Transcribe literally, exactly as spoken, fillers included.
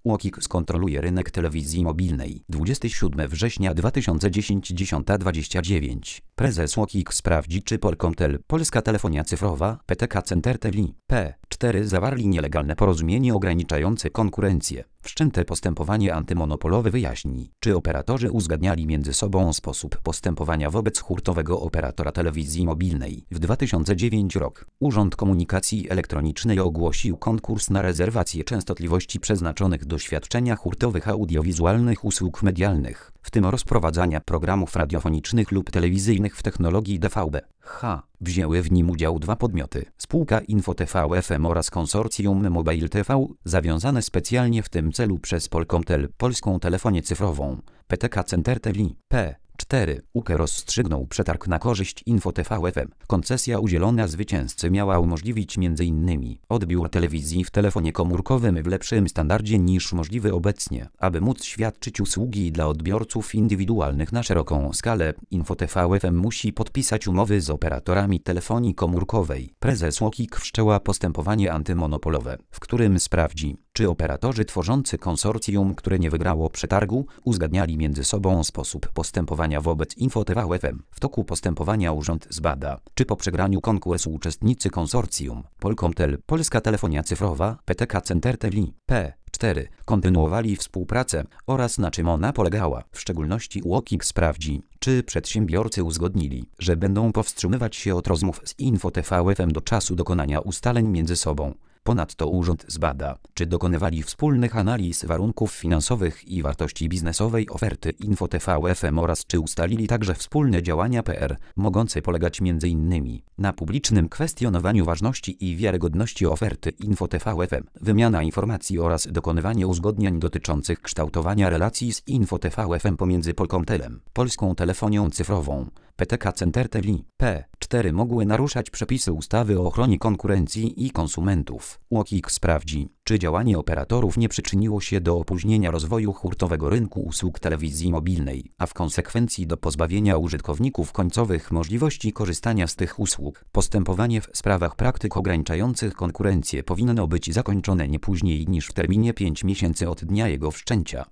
UOKiK skontroluje rynek telewizji mobilnej. dwudziestego siódmego września dwa tysiące dziesiątego, dziesiąta dwadzieścia dziewięć. Prezes UOKiK sprawdzi, czy Polkomtel, Polska Telefonia Cyfrowa, P T K Centertel P cztery zawarli nielegalne porozumienie ograniczające konkurencję. Wszczęte postępowanie antymonopolowe wyjaśni, czy operatorzy uzgadniali między sobą sposób postępowania wobec hurtowego operatora telewizji mobilnej. W dwa tysiące dziewiątym roku Urząd Komunikacji Elektronicznej ogłosił konkurs na rezerwację częstotliwości przeznaczonych do świadczenia hurtowych audiowizualnych usług medialnych, w tym rozprowadzania programów radiofonicznych lub telewizyjnych w technologii D V B H. Wzięły w nim udział dwa podmioty: spółka InfoTV F M oraz konsorcjum Mobile T V, zawiązane specjalnie w tym celu przez Polkomtel, Polską Telefonię Cyfrową, P T K Centertel P cztery. U K rozstrzygnął przetarg na korzyść InfoTV F M. Koncesja udzielona zwycięzcy miała umożliwić między innymi odbiór telewizji w telefonie komórkowym w lepszym standardzie niż możliwy obecnie. Aby móc świadczyć usługi dla odbiorców indywidualnych na szeroką skalę, InfoTV F M musi podpisać umowy z operatorami telefonii komórkowej. Prezes UOKiK wszczęła postępowanie antymonopolowe, w którym sprawdzi, czy operatorzy tworzący konsorcjum, które nie wygrało przetargu, uzgadniali między sobą sposób postępowania wobec InfoTV F M. W toku postępowania urząd zbada, czy po przegraniu konkursu uczestnicy konsorcjum Polkomtel, Polska Telefonia Cyfrowa, P T K Centertel P cztery kontynuowali współpracę oraz na czym ona polegała. W szczególności UOKiK sprawdzi, czy przedsiębiorcy uzgodnili, że będą powstrzymywać się od rozmów z InfoTV F M do czasu dokonania ustaleń między sobą. Ponadto urząd zbada, czy dokonywali wspólnych analiz warunków finansowych i wartości biznesowej oferty InfoTV F M oraz czy ustalili także wspólne działania P R, mogące polegać między innymi na publicznym kwestionowaniu ważności i wiarygodności oferty InfoTV F M, wymiana informacji oraz dokonywanie uzgodnień dotyczących kształtowania relacji z InfoTV F M pomiędzy Polkomtelem, Polską Telefonią Cyfrową, P T K Centertel P cztery mogły naruszać przepisy ustawy o ochronie konkurencji i konsumentów. UOKiK sprawdzi, czy działanie operatorów nie przyczyniło się do opóźnienia rozwoju hurtowego rynku usług telewizji mobilnej, a w konsekwencji do pozbawienia użytkowników końcowych możliwości korzystania z tych usług. Postępowanie w sprawach praktyk ograniczających konkurencję powinno być zakończone nie później niż w terminie pięciu miesięcy od dnia jego wszczęcia.